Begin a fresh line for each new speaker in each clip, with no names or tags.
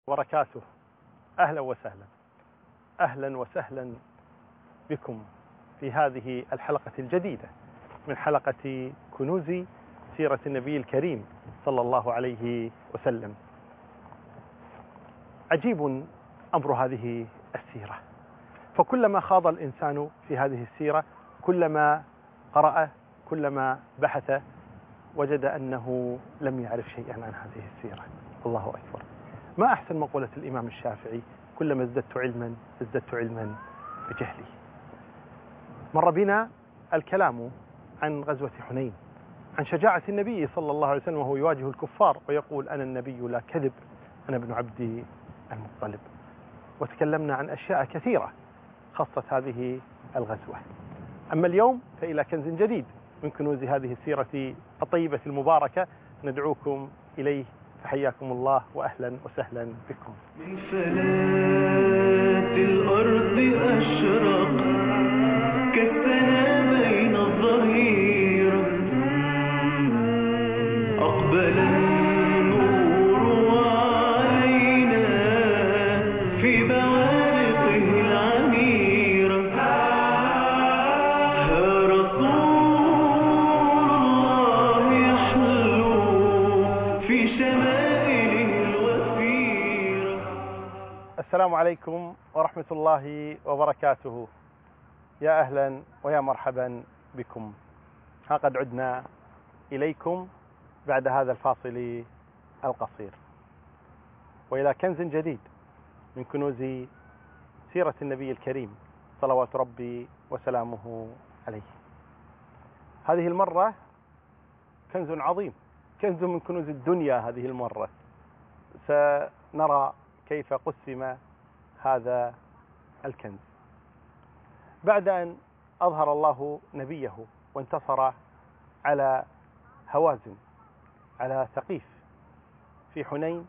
وبركاته. أهلا وسهلا، أهلا وسهلا بكم في هذه الحلقة الجديدة من حلقة كنوز سيرة النبي الكريم صلى الله عليه وسلم. عجيب أمر هذه السيرة، فكلما خاض الإنسان في هذه السيرة، كلما قرأ، كلما بحث، وجد أنه لم يعرف شيئا عن هذه السيرة. الله أكبر. ما أحسن مقولة الإمام الشافعي: كلما ازددت علما ازددت علما بجهلي. مر بنا الكلام عن غزوة حنين، عن شجاعة النبي صلى الله عليه وسلم وهو يواجه الكفار ويقول: أنا النبي لا كذب، أنا ابن عبد المطلب. وتكلمنا عن أشياء كثيرة خصت هذه الغزوة. أما اليوم فإلى كنز جديد من كنوز هذه السيرة الطيبة المباركة ندعوكم إليه، فحياكم الله وأهلا وسهلا بكم.
من فلات الأرض أشرق كالسنا بين الظهيرة، أقبل النور علينا في بوارقه العميرة. ها رسول الله يحلو في شمائله الوفيرة.
السلام عليكم ورحمة الله وبركاته. يا أهلا ويا مرحبا بكم. ها قد عدنا إليكم بعد هذا الفاصل القصير وإلى كنز جديد من كنوز سيرة النبي الكريم صلوات ربي وسلامه عليه. هذه المرة كنز عظيم، كنز من كنوز الدنيا. هذه المرة سنرى كيف قسم هذا الكنز. بعد أن أظهر الله نبيه وانتصر على هوازن، على ثقيف في حنين،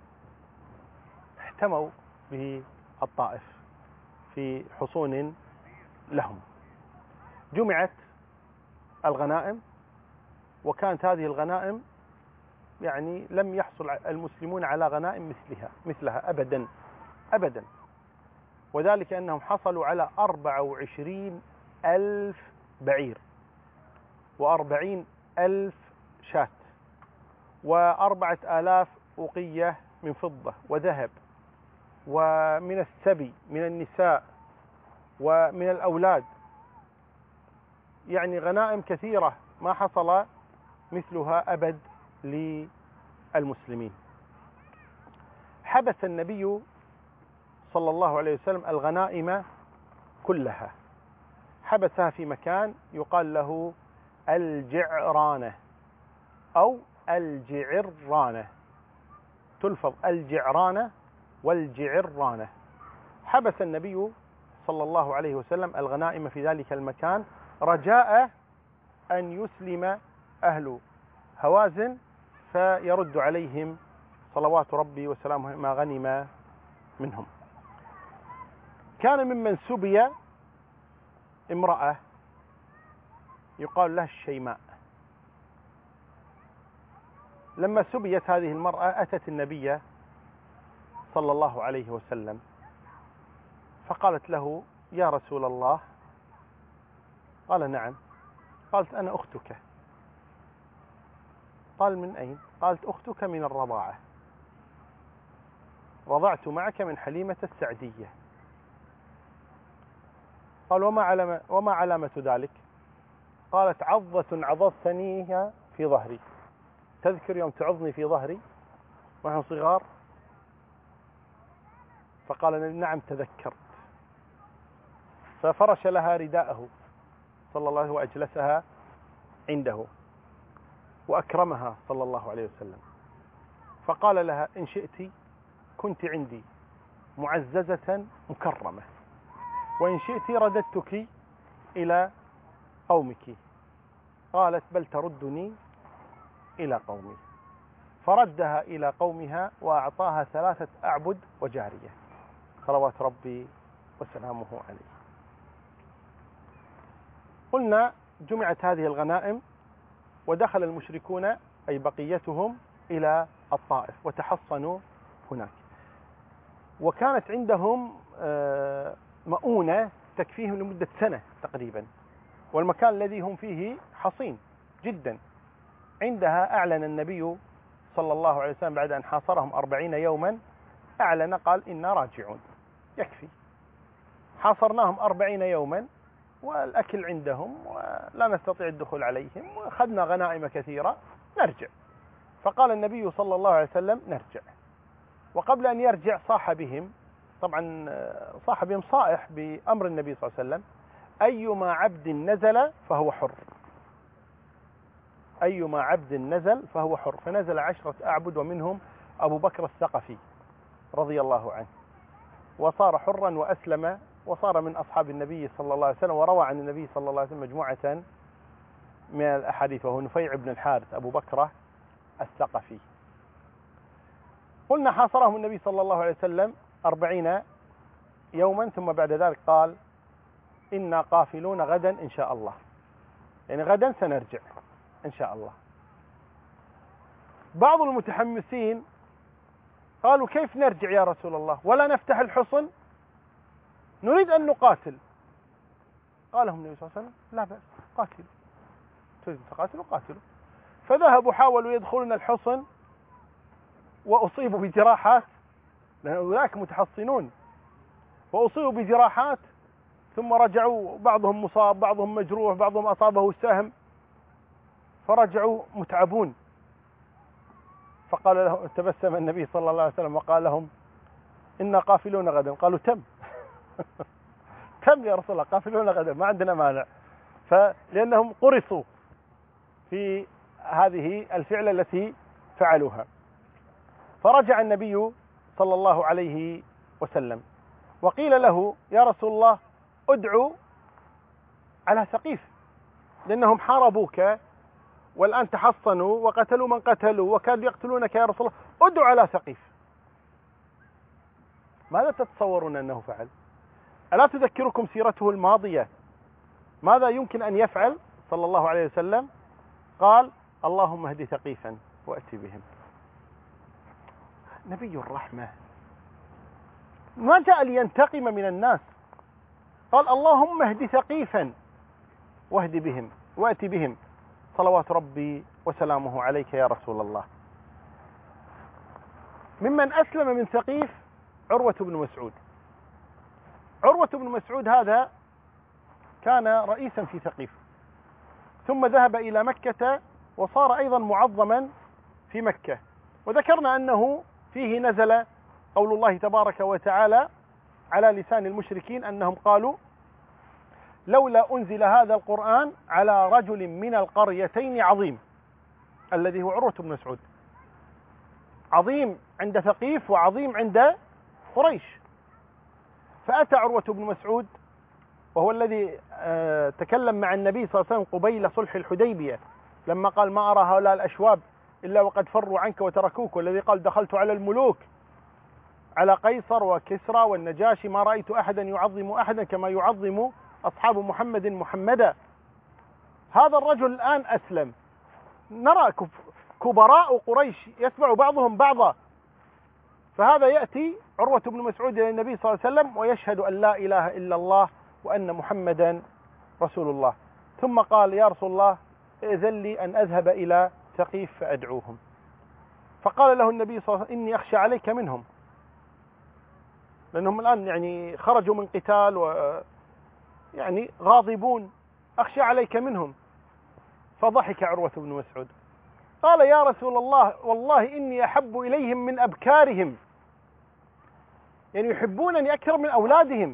احتموا بالطائف في حصون لهم. جمعت الغنائم، وكانت هذه الغنائم يعني لم يحصل المسلمون على غنائم مثلها أبدا أبدا، وذلك أنهم حصلوا على 24,000 بعير، و40,000 شاة، و4,000 أوقية من فضة وذهب، ومن السبي من النساء ومن الأولاد. يعني غنائم كثيرة ما حصل مثلها أبد للمسلمين. حبس النبي صلى الله عليه وسلم الغنائم كلها، حبسها في مكان يقال له الجعرانة أو الجعرانة، تلفظ الجعرانة والجعرانة. حبس النبي صلى الله عليه وسلم الغنائم في ذلك المكان رجاء أن يسلم أهل هوازن فيرد عليهم صلوات ربي وسلامه ما غنم منهم. كان ممن سبي امرأة يقال لها الشيماء. لما سبيت هذه المرأة أتت النبي صلى الله عليه وسلم فقالت له: يا رسول الله. قال: نعم. قالت: أنا أختك. قال: من أين؟ قالت: أختك من الرضاعة، رضعت معك من حليمة السعدية. قال: وما علامة ذلك؟ قالت: عضة عضضتنيها في ظهري. تذكر يوم تعضني في ظهري ونحن صغار؟ فقال: نعم تذكرت. ففرش لها رداءه صلى الله عليه وسلم وأجلسها عنده وأكرمها صلى الله عليه وسلم، فقال لها: إن شئت كنت عندي معززة مكرمة، وإن شئت رددتك إلى قومك. قالت: بل تردني إلى قومي. فردها إلى قومها وأعطاها 3 أعبد وجارية صلوات ربي وسلامه عليه. قلنا جمعت هذه الغنائم ودخل المشركون أي بقيتهم إلى الطائف وتحصنوا هناك. وكانت عندهم مؤونة تكفيهم لمدة سنة تقريبا، والمكان الذي هم فيه حصين جدا. عندها أعلن النبي صلى الله عليه وسلم بعد أن حاصرهم 40 يوما، أعلن قال إنا راجعون، يكفي، حاصرناهم 40 يوما والأكل عندهم ولا نستطيع الدخول عليهم وأخذنا غنائم كثيرة، نرجع. فقال النبي صلى الله عليه وسلم نرجع. وقبل أن يرجع صاح بهم، طبعا صاح بهم صائح بأمر النبي صلى الله عليه وسلم: أيما عبد نزل فهو حر، أيما عبد نزل فهو حر. فنزل 10 أعبد ومنهم أبو بكر الثقفي رضي الله عنه، وصار حرا وأسلم وصار من أصحاب النبي صلى الله عليه وسلم، وروى عن النبي صلى الله عليه وسلم مجموعة من الأحاديث، وهو نفيع بن الحارث أبو بكر الثقفي. قلنا حاصرهم النبي صلى الله عليه وسلم 40 يوما، ثم بعد ذلك قال: إنا قافلون غدا إن شاء الله، يعني غدا سنرجع إن شاء الله. بعض المتحمسين قالوا: كيف نرجع يا رسول الله ولا نفتح الحصن؟ نريد أن نقاتل. قال لهم النبي صلى الله عليه وسلم: لا بأس، قاتلوا، تريدوا تقاتلوا قاتلوا. فذهبوا حاولوا يدخلون الحصن وأصيبوا بجراحات، لأن أولئك متحصنون، وأصيبوا بجراحات، ثم رجعوا، بعضهم مصاب، بعضهم مجروح، بعضهم أصابه السهم، فرجعوا متعبون. فقال له، تبسم النبي صلى الله عليه وسلم وقال لهم: إنا قافلون غدا. قالوا: تم تم يا رسول الله، قافلون غدا، ما عندنا مانع. فلأنهم قرصوا في هذه الفعلة التي فعلوها. فرجع النبي صلى الله عليه وسلم، وقيل له: يا رسول الله ادعوا على ثقيف، لأنهم حاربوك والآن تحصنوا وقتلوا من قتلوا وكانوا يقتلونك يا رسول الله، ادعوا على ثقيف. ماذا تتصورون أنه فعل؟ ألا تذكركم سيرته الماضية؟ ماذا يمكن أن يفعل صلى الله عليه وسلم؟ قال: اللهم اهد ثقيفا وأتي بهم. نبي الرحمة ما جاء لينتقم من الناس، قال: اللهم اهد ثقيفا واهد بهم وأتي بهم، صلوات ربي وسلامه عليك يا رسول الله. ممن أسلم من ثقيف عروة بن مسعود. عروة بن مسعود هذا كان رئيسا في ثقيف، ثم ذهب إلى مكة وصار أيضا معظما في مكة. وذكرنا أنه فيه نزل قول الله تبارك وتعالى على لسان المشركين أنهم قالوا: لولا أنزل هذا القرآن على رجل من القريتين عظيم، الذي هو عروة بن مسعود، عظيم عند ثقيف وعظيم عند قريش. فأتى عروة بن مسعود، وهو الذي تكلم مع النبي صلى الله عليه وسلم قبيل صلح الحديبية لما قال: ما أرى هؤلاء الأشواب إلا وقد فروا عنك وتركوك، والذي قال: دخلت على الملوك، على قيصر وكسرى والنجاشي، ما رأيت أحدا يعظم أحدا كما يعظم أصحاب محمد محمدا. هذا الرجل الآن أسلم، نرى كبراء قريش يتبع بعضهم بعضا، فهذا يأتي عروة بن مسعود إلى النبي صلى الله عليه وسلم ويشهد أن لا إله إلا الله وأن محمدا رسول الله. ثم قال: يا رسول الله إذن لي أن أذهب إلى ثقيف فأدعوهم. فقال له النبي صلى الله عليه وسلم: إني أخشى عليك منهم، لأنهم الآن يعني خرجوا من قتال ويعني غاضبون، أخشى عليك منهم. فضحك عروة بن مسعود قال: يا رسول الله والله إني أحب إليهم من أبكارهم، يعني يحبونني أكثر من أولادهم.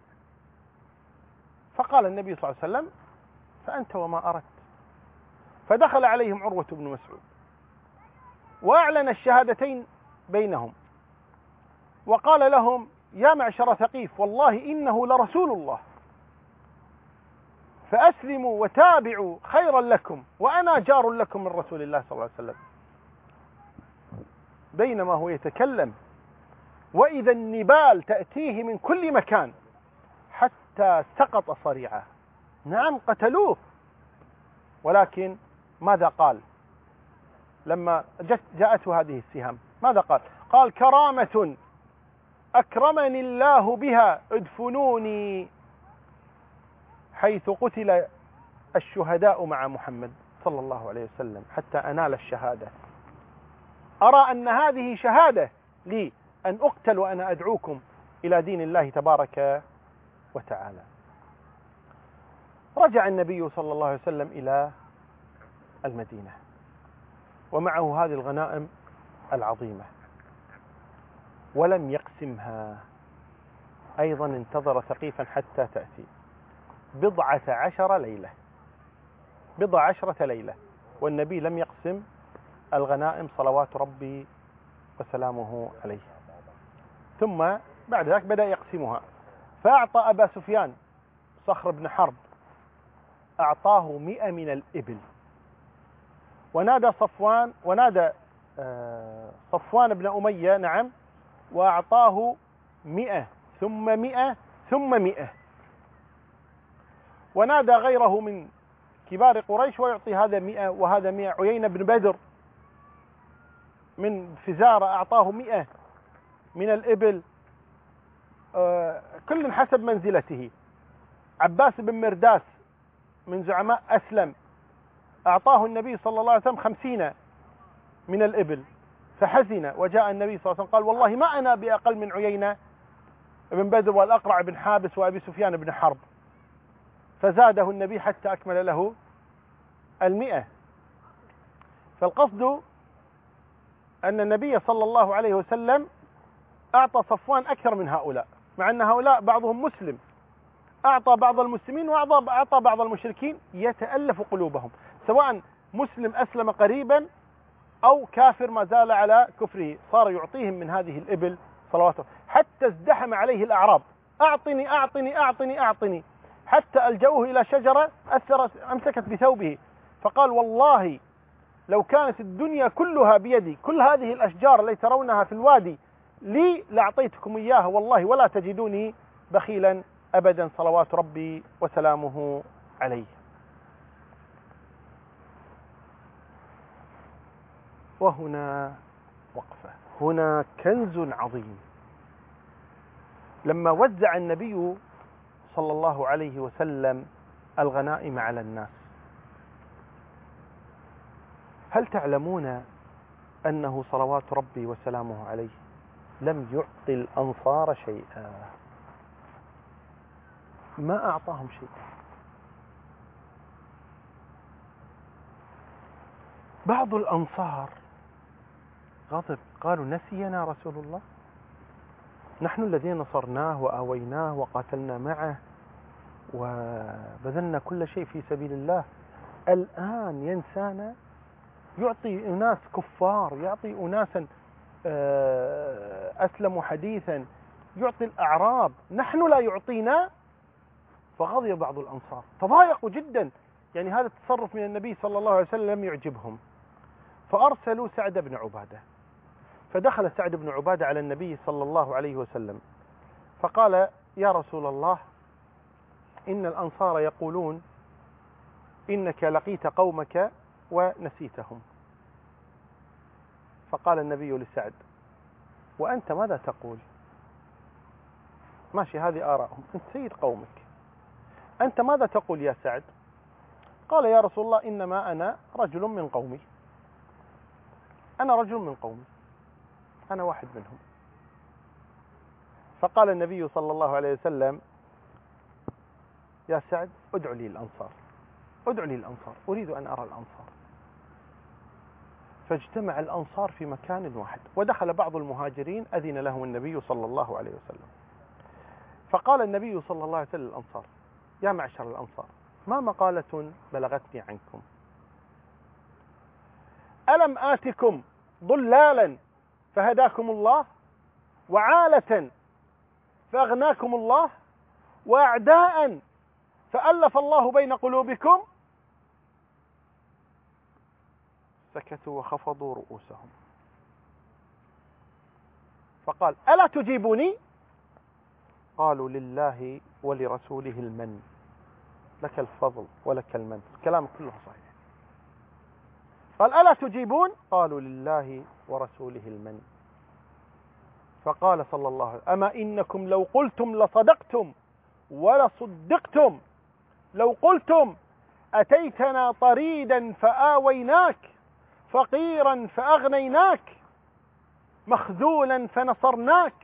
فقال النبي صلى الله عليه وسلم: فأنت وما أردت. فدخل عليهم عروة بن مسعود وأعلن الشهادتين بينهم، وقال لهم: يا معشر ثقيف والله إنه لرسول الله، فأسلموا وتابعوا خيرا لكم، وأنا جار لكم من رسول الله صلى الله عليه وسلم. بينما هو يتكلم وإذا النبال تأتيه من كل مكان حتى سقط صريعا. نعم قتلوه، ولكن ماذا قال لما جاءته هذه السهام؟ ماذا قال؟ قال: كرامة أكرمني الله بها ادفنوني حيث قتل الشهداء مع محمد صلى الله عليه وسلم حتى أنال الشهادة. أرى أن هذه شهادة لي أن أقتل وأنا أدعوكم إلى دين الله تبارك وتعالى. رجع النبي صلى الله عليه وسلم إلى المدينة ومعه هذه الغنائم العظيمة ولم يقسمها. أيضا انتظر ثقيفا حتى تأتي 11 ليلة، 11 ليلة، والنبي لم يقسم الغنائم صلوات ربي وسلامه عليه. ثم بعد ذلك بدأ يقسمها، فأعطى أبا سفيان صخر بن حرب، أعطاه 100 من الإبل، ونادى صفوان بن أمية، نعم، وأعطاه 100 ثم 100 ثم 100، ونادى غيره من كبار قريش ويعطي هذا 100 وهذا 100. عيينة بن بدر من فزارة أعطاه 100 من الإبل، كل حسب منزلته. عباس بن مرداس من زعماء أسلم أعطاه النبي صلى الله عليه وسلم 50 من الإبل، فحزن وجاء النبي صلى الله عليه وسلم قال: والله ما أنا بأقل من عيينة بن بدر والأقرع بن حابس وأبي سفيان بن حرب، فزاده النبي حتى أكمل له 100. فالقصد أن النبي صلى الله عليه وسلم أعطى صفوان أكثر من هؤلاء، مع أن هؤلاء بعضهم مسلم، أعطى بعض المسلمين وأعطى بعض المشركين يتألف قلوبهم، سواء مسلم أسلم قريبا أو كافر ما زال على كفره، صار يعطيهم من هذه الإبل صلواته، حتى ازدحم عليه الأعراب: أعطني أعطني أعطني أعطني، حتى ألجأوه إلى شجرة أمسكت بثوبه، فقال: والله لو كانت الدنيا كلها بيدي، كل هذه الأشجار التي ترونها في الوادي لي لأعطيتكم إياها والله، ولا تجدوني بخيلا أبدا صلوات ربي وسلامه عليه. وهنا وقفة، هنا كنز عظيم. لما وزع النبي صلى الله عليه وسلم الغنائم على الناس، هل تعلمون أنه صلوات ربي وسلامه عليه لم يعطي الأنصار شيئا؟ ما أعطاهم شيء. بعض الأنصار غضب، قالوا: نسينا رسول الله، نحن الذين نصرناه وآويناه وقاتلنا معه وبذلنا كل شيء في سبيل الله، الآن ينسانا؟ يعطي أناس كفار، يعطي أناسا أسلموا حديثا، يعطي الأعراب، نحن لا يعطينا. فغضب بعض الأنصار، تضايقوا جدا، يعني هذا التصرف من النبي صلى الله عليه وسلم لم يعجبهم، فأرسلوا سعد بن عبادة. فدخل سعد بن عبادة على النبي صلى الله عليه وسلم فقال: يا رسول الله، إن الأنصار يقولون إنك لقيت قومك ونسيتهم. فقال النبي لسعد: وأنت ماذا تقول؟ ماشي، هذه آراءهم، أنت سيد قومك، أنت ماذا تقول يا سعد؟ قال: يا رسول الله، إنما أنا رجل من قومي، أنا رجل من قومي، أنا واحد منهم. فقال النبي صلى الله عليه وسلم: يا سعد، ادع لي الأنصار، ادع لي الأنصار، أريد أن أرى الأنصار. فاجتمع الأنصار في مكان واحد، ودخل بعض المهاجرين أذن لهم النبي صلى الله عليه وسلم. فقال النبي صلى الله عليه وسلم للأنصار: يا معشر الأنصار، ما مقالة بلغتني عنكم؟ ألم آتكم ضلالا فهداكم الله، وعالة فأغناكم الله، وأعداء فألف الله بين قلوبكم؟ سكتوا وخفضوا رؤوسهم. فقال: ألا تجيبوني؟ قالوا: لله ولرسوله المن، لك الفضل ولك المن. الكلام كله صحيح. قال: ألا تجيبون؟ قالوا: لله ورسوله المن. فقال صلى الله عليه وسلم: أما إنكم لو قلتم لصدقتم ولصدقتم، لو قلتم أتيتنا طريدا فآويناك، فقيرا فأغنيناك، مخذولا فنصرناك،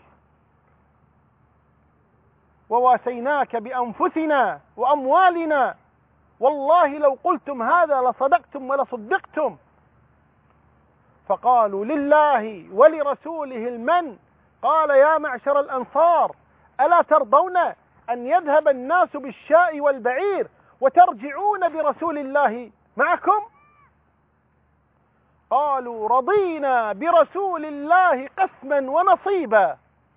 وواسيناك بأنفسنا وأموالنا، والله لو قلتم هذا لصدقتم ولصدقتم. فقالوا: لله ولرسوله المن. قال: يا معشر الأنصار، ألا ترضون أن يذهب الناس بالشاء والبعير وترجعون برسول الله معكم؟ قالوا: رضينا برسول الله قسما ونصيبا.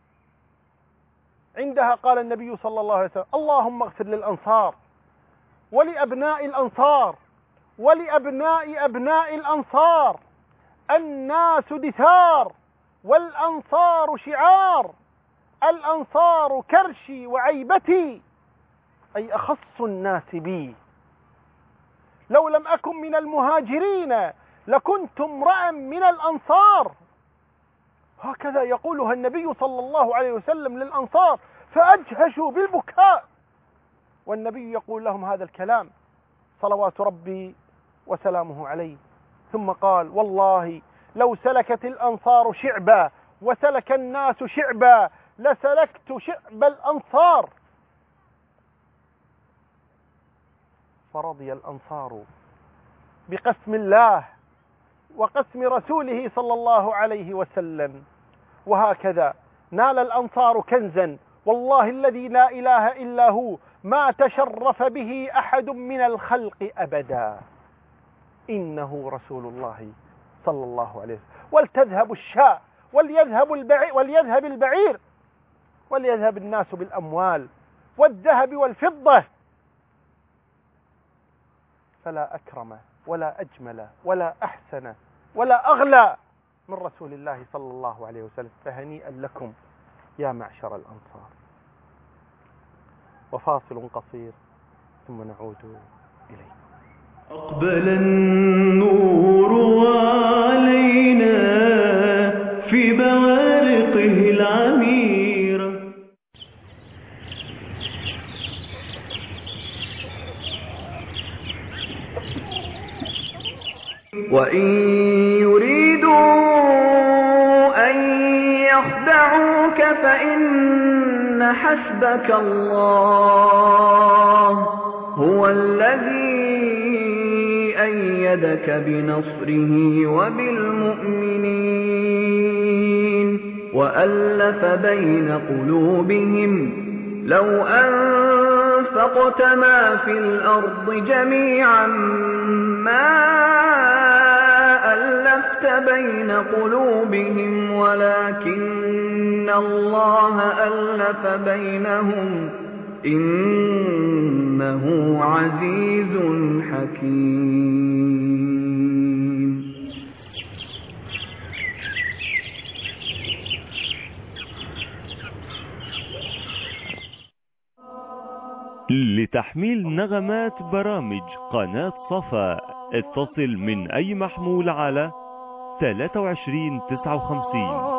عندها قال النبي صلى الله عليه وسلم: اللهم اغفر للأنصار ولأبناء الأنصار ولأبناء أبناء الأنصار، الناس دثار والأنصار شعار، الأنصار كرشي وعيبتي، أي أخص الناس بي، لو لم أكن من المهاجرين لكنت امرأ من الأنصار. هكذا يقولها النبي صلى الله عليه وسلم للأنصار، فأجهشوا بالبكاء، والنبي يقول لهم هذا الكلام صلوات ربي وسلامه عليه. ثم قال: والله لو سلكت الأنصار شعبا وسلك الناس شعبا لسلكت شعب الأنصار. فرضي الأنصار بقسم الله وقسم رسوله صلى الله عليه وسلم، وهكذا نال الأنصار كنزا والله الذي لا إله إلا هو ما تشرف به أحد من الخلق أبدا، إنه رسول الله صلى الله عليه وسلم. ولتذهب الشاء وليذهب البعير وليذهب الناس بالأموال والذهب والفضة، فلا أكرم ولا أجمل ولا أحسن ولا أغلى من رسول الله صلى الله عليه وسلم. فهنيئا لكم يا معشر الأنصار. وفاصل قصير ثم نعود إليه.
أقبل النور علينا في بوارقه العميرة. وإن يريدوا أن يخدعوك فإن حسبك الله هو الذي أيدك بنصره وبالمؤمنين وألف بين قلوبهم لو أنفقت ما في الأرض جميعا ما ألفت بين قلوبهم ولكن الله ألف بينهم إنه عزيز حكيم.
لتحميل نغمات برامج قناة صفا اتصل من أي محمول على 2359.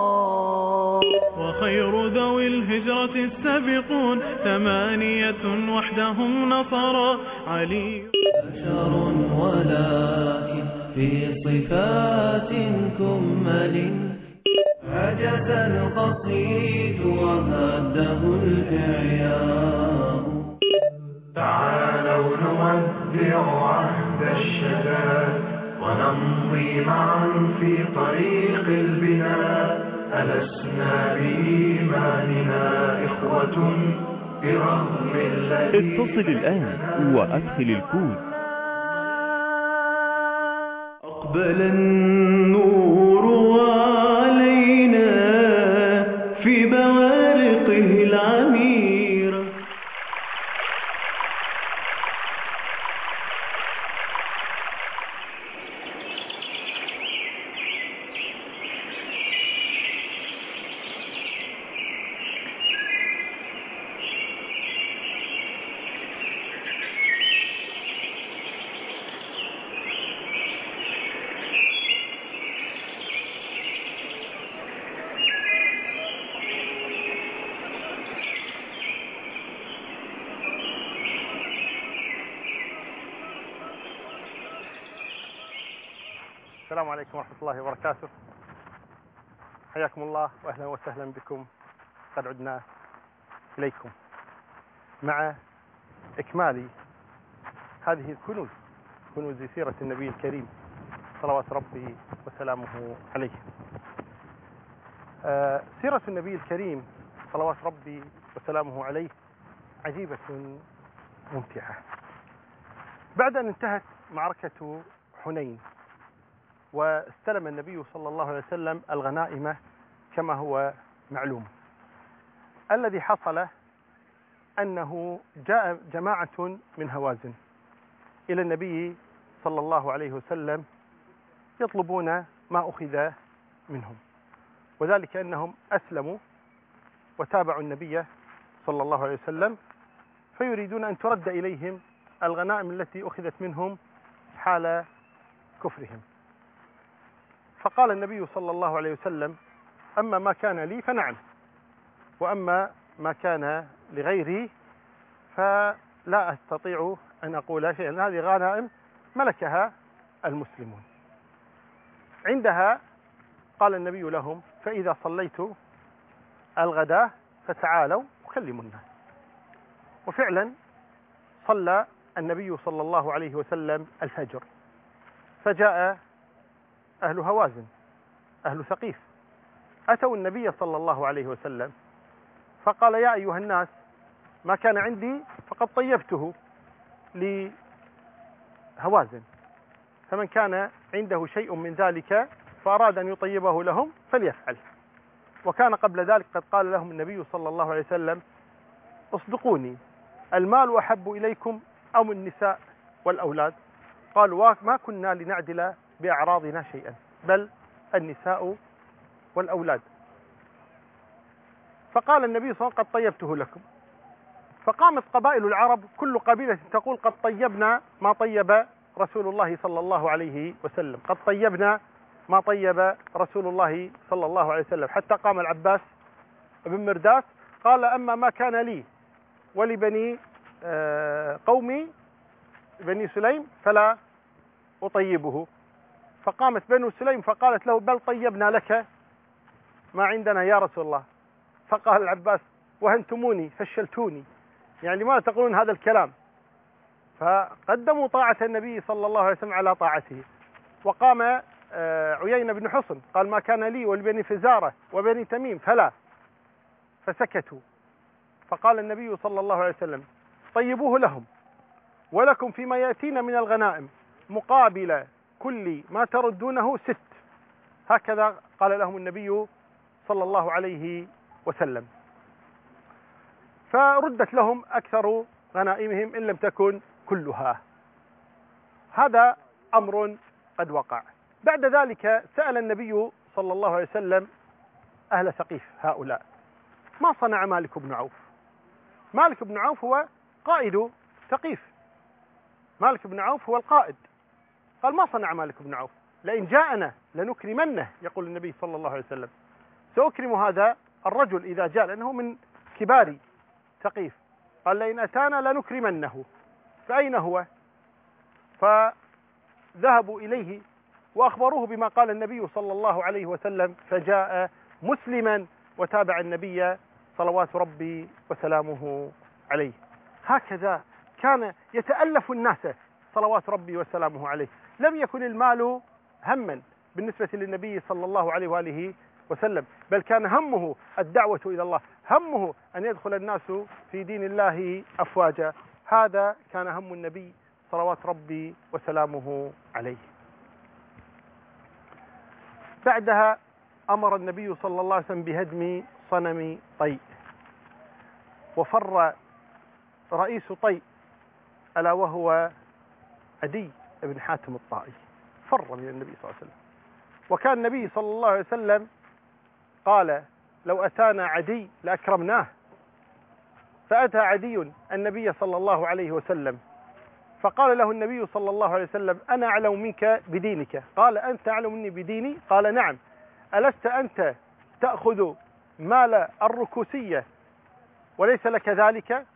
وخير ذوي الهجرة السابقون 8 وحدهم نصرا علي.
بشر ولكن في صفات كمل عجز القصيد وهده الإعياء.
تعالوا نودع عهد الشباب ونمضي معا في طريق البناء. ألسنا بإيماننا إخوة برغم الذي.
اتصل الآن وأدخل الكود.
أقبل النور علينا في بوارقه العميرة.
السلام عليكم ورحمة الله وبركاته. حياكم الله وأهلا وسهلا بكم. قد عدنا إليكم مع إكمال هذه الكنوز، كنوز سيرة النبي الكريم صلوات ربي وسلامه عليه. سيرة النبي الكريم صلوات ربي وسلامه عليه عجيبة ممتعة. بعد أن انتهت معركة حنين واستلم النبي صلى الله عليه وسلم الغنائم كما هو معلوم، الذي حصل أنه جاء جماعة من هوازن إلى النبي صلى الله عليه وسلم يطلبون ما أخذ منهم، وذلك أنهم أسلموا وتابعوا النبي صلى الله عليه وسلم، فيريدون أن ترد إليهم الغنائم التي أخذت منهم حال كفرهم. فقال النبي صلى الله عليه وسلم: أما ما كان لي فنعم، وأما ما كان لغيري فلا أستطيع أن أقول شيئا، هذه غنائم ملكها المسلمون. عندها قال النبي لهم: فإذا صليت الغداء فتعالوا وكلموا الناس. وفعلا صلى النبي صلى الله عليه وسلم الفجر، فجاء أهل هوازن أهل ثقيف أتوا النبي صلى الله عليه وسلم فقال: يا أيها الناس، ما كان عندي فقد طيبته لهوازن، فمن كان عنده شيء من ذلك فأراد أن يطيبه لهم فليفعل. وكان قبل ذلك قد قال لهم النبي صلى الله عليه وسلم: اصدقوني، المال أحب إليكم أم النساء والأولاد؟ قالوا: ما كنا لنعدل بأعراضنا شيئا، بل النساء والأولاد. فقال النبي صلى الله عليه وسلم: قد طيبته لكم. فقامت قبائل العرب كل قبيلة تقول: قد طيبنا ما طيب رسول الله صلى الله عليه وسلم، قد طيبنا ما طيب رسول الله صلى الله عليه وسلم، حتى قام العباس بن مرداس قال: أما ما كان لي ولبني قومي بني سليم فلا أطيبه. فقامت بنو سليم فقالت له: بل طيبنا لك ما عندنا يا رسول الله. فقال العباس: وهنتموني فشلتوني، يعني لماذا تقولون هذا الكلام؟ فقدموا طاعة النبي صلى الله عليه وسلم على طاعته. وقام عيينة بن حصن قال: ما كان لي ولبني فزارة وبني تميم فلا، فسكتوا. فقال النبي صلى الله عليه وسلم: طيبوه لهم، ولكم فيما يأتينا من الغنائم مقابل كل ما تردونه 6. هكذا قال لهم النبي صلى الله عليه وسلم. فردت لهم أكثر غنائمهم إن لم تكن كلها. هذا أمر قد وقع. بعد ذلك سأل النبي صلى الله عليه وسلم أهل ثقيف هؤلاء: ما صنع مالك بن عوف؟ مالك بن عوف هو قائد ثقيف، مالك بن عوف هو القائد. قال: ما صنع مالك بن عوف؟ لئن جاءنا لنكرمنه، يقول النبي صلى الله عليه وسلم: سأكرم هذا الرجل إذا جاء، لأنه من كبار ثقيف. قال: لئن أتانا لنكرمنه. فأين هو؟ فذهبوا إليه وأخبروه بما قال النبي صلى الله عليه وسلم، فجاء مسلما وتابع النبي صلوات ربي وسلامه عليه. هكذا كان يتألف الناس صلوات ربي وسلامه عليه. لم يكن المال هما بالنسبة للنبي صلى الله عليه وآله وسلم، بل كان همه الدعوة إلى الله، همه أن يدخل الناس في دين الله أفواجا. هذا كان هم النبي صلوات ربي وسلامه عليه. بعدها أمر النبي صلى الله عليه وسلم بهدم صنم طيء، وفر رئيس طيء ألا وهو عدي بن حاتم الطائي، فر من النبي صلى الله عليه وسلم. وكان النبي صلى الله عليه وسلم قال: لو أتانا عدي لأكرمناه. فأتى عدي النبي صلى الله عليه وسلم فقال له النبي صلى الله عليه وسلم: أنا أعلم منك بدينك. قال: أنت أعلم مني بديني؟ قال: نعم. ألست أنت تأخذ مال الركوسية وليس لك ذلك؟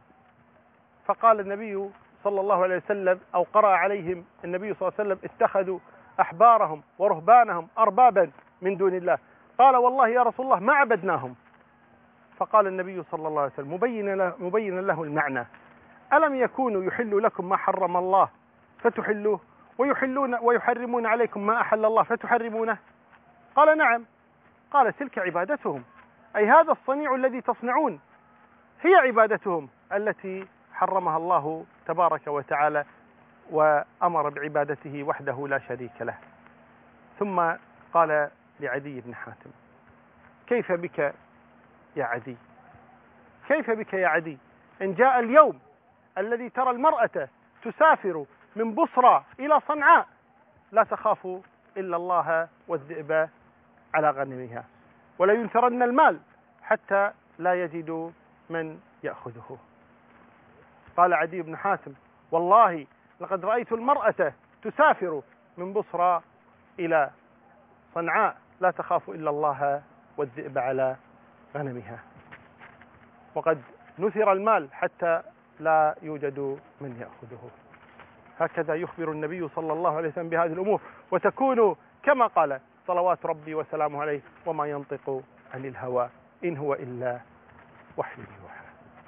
فقال النبي صلى الله عليه وسلم، أو قرأ عليهم النبي صلى الله عليه وسلم: اتخذوا أحبارهم ورهبانهم أربابا من دون الله. قال والله يا رسول الله ما عبدناهم. فقال النبي صلى الله عليه وسلم مبينا له المعنى: ألم يكونوا يحلوا لكم ما حرم الله فتحلوه ويحرمون عليكم ما أحل الله فتحرمونه؟ قال نعم. قال تلك عبادتهم، أي هذا الصنيع الذي تصنعون هي عبادتهم التي حرمها الله تبارك وتعالى وأمر بعبادته وحده لا شريك له. ثم قال لعدي بن حاتم: كيف بك يا عدي؟ كيف بك يا عدي إن جاء اليوم الذي ترى المرأة تسافر من بصرى إلى صنعاء لا تخاف إلا الله والذئب على غنمها، ولا ينثرن المال حتى لا يجدوا من يأخذه. قال عدي بن حاتم: والله لقد رأيت المرأة تسافر من بصرى إلى صنعاء لا تخاف إلا الله والذئب على غنمها، وقد نثر المال حتى لا يوجد من يأخذه. هكذا يخبر النبي صلى الله عليه وسلم بهذه الأمور، وتكون كما قال صلوات ربي وسلامه عليه: وما ينطق عن الهوى إن هو إلا وحي يوحى.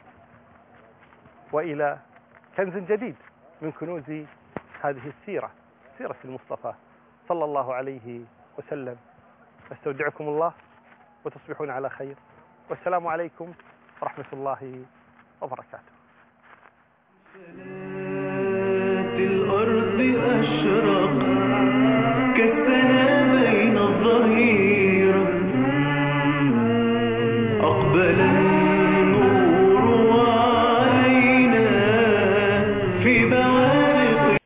وإلى كنز جديد من كنوز هذه السيرة، سيرة المصطفى صلى الله عليه وسلم. أستودعكم الله وتصبحون على خير، والسلام عليكم ورحمة الله وبركاته.
الأرض أشرق كالسنا بين الظهيرة، أقبل النور علينا في بوادق